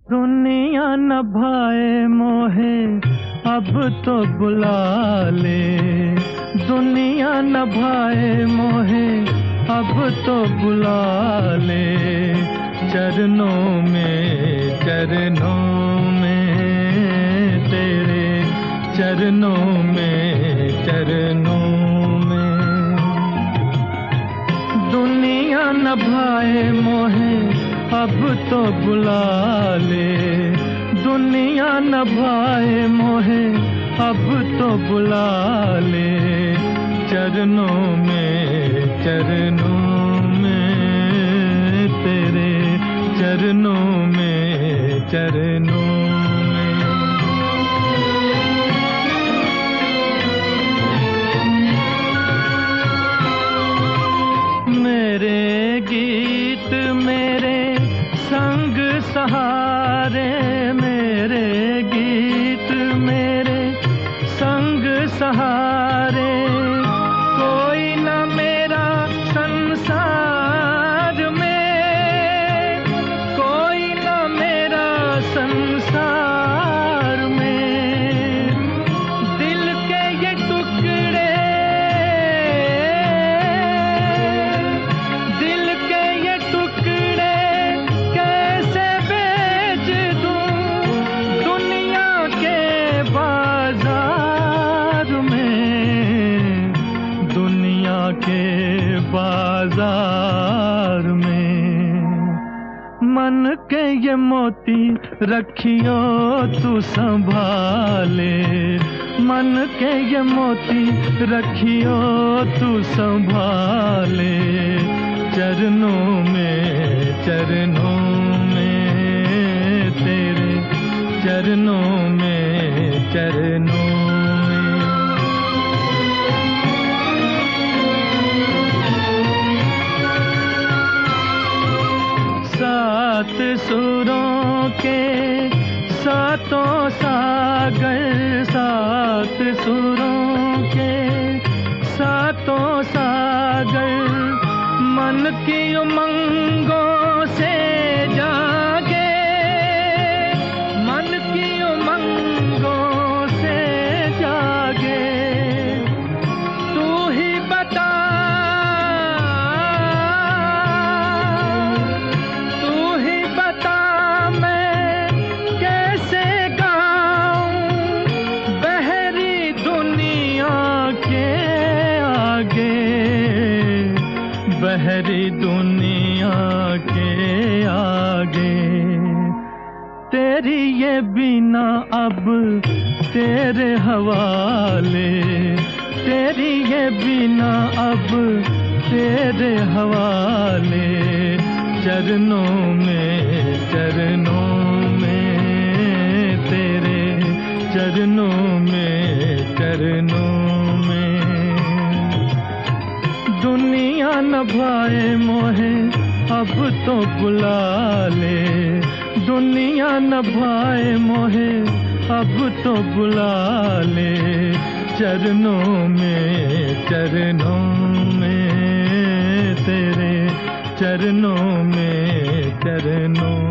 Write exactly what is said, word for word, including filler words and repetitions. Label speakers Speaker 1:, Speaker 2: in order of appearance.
Speaker 1: दुनिया न भाए मोहे अब तो बुला ले, दुनिया न भाए मोहे अब तो बुला ले। चरणों में चरणों में तेरे, चरणों में चरणों में। दुनिया न भाए मोहे अब तो बुला ले, दुनिया न भाए मोहे अब तो बुला ले। चरणों में चरणों में तेरे, चरणों में चरणों में। मेरे गीत मेरे संग सहारे, मेरे गीत मेरे संग सहारे। कोई न मेरा संसार में, कोई न मेरा संसार में। दिल के ये टुकड़े, दिल के ये टुकड़े कैसे बेच दूं दुनिया के बाजार में, दुनिया के बाजार में। मन के ये मोती रखियो तू संभाले, मन के ये मोती रखियो तू संभाले। चरणों में चरणों में तेरे, चरणों में चरणों में। सात सुरों के सातों सागर, सात सुरों के सातों सागर। मन की उमंगों से जागे, मन की उमंगों से जागे। तू ही बता, बहरी दुनिया के आगे। तेरी ये बिना अब तेरे हवाले, तेरी ये बिना अब तेरे हवाले। चरणों में चरणों में तेरे, चरणों में चरणों में। दुनिया न भाए मोहे अब तो बुला ले, दुनिया न भाए मोहे अब तो बुला ले। चरणों में चरणों में तेरे, चरणों में चरणों